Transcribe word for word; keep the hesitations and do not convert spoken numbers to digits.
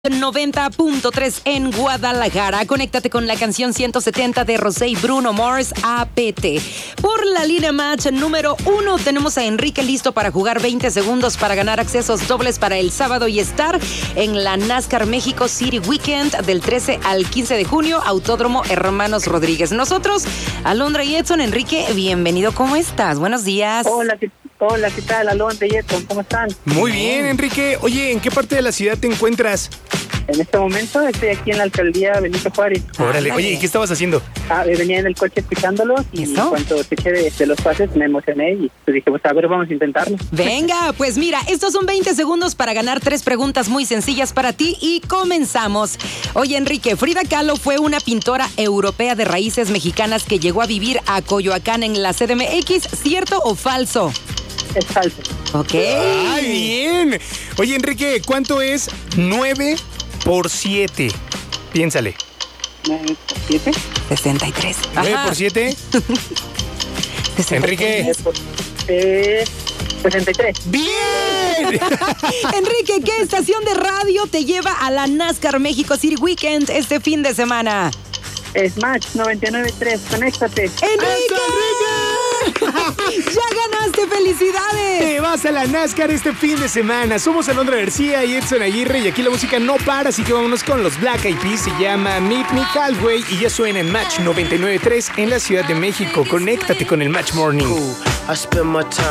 noventa punto tres en Guadalajara. Conéctate con la canción ciento setenta de Rosé y Bruno Mars, A P T. Por la línea match número uno tenemos a Enrique listo para jugar veinte segundos para ganar accesos dobles para el sábado y estar en la NASCAR México City Weekend del trece al quince de junio, Autódromo Hermanos Rodríguez. Nosotros, Alondra y Edson. Enrique, bienvenido. ¿Cómo estás? Buenos días. Hola, ¿qué, hola, ¿qué tal, Alondra y Edson? ¿Cómo están? Muy bien, Enrique. Oye, ¿en qué parte de la ciudad te encuentras? En este momento estoy aquí en la alcaldía Benito Juárez. Órale. Oye, ¿y qué estabas haciendo? Ah, venía en el coche escuchándolos y ¿Eso? cuando escuché de, de los pases me emocioné y pues dije, pues a ver, vamos a intentarlo. Venga, pues mira, estos son veinte segundos para ganar tres preguntas muy sencillas para ti y comenzamos. Oye, Enrique, Frida Kahlo fue una pintora europea de raíces mexicanas que llegó a vivir a Coyoacán en la C D M X, ¿cierto o falso? Es falso. Ok. ¡Ay, bien! Oye, Enrique, ¿cuánto es nueve por siete? Piénsale. ¿nueve por siete? sesenta y tres. ¿nueve Ajá. por siete? Enrique. nueve por eh, sesenta y tres. ¡Bien! Enrique, ¿qué estación de radio te lleva a la NASCAR México City Weekend este fin de semana? Smash noventa y nueve punto tres, conéctate. ¡Enrique! ¡Ya ganaste! ¡Felicidades! Te vas a la NASCAR este fin de semana. Somos Alondra García y Edson Aguirre y aquí la música no para, así que vámonos con los Black Eyed Peas. Se llama Meet Me Halfway y ya suena en Match noventa y nueve punto tres en la Ciudad de México. Conéctate con el Match Morning. I spend my time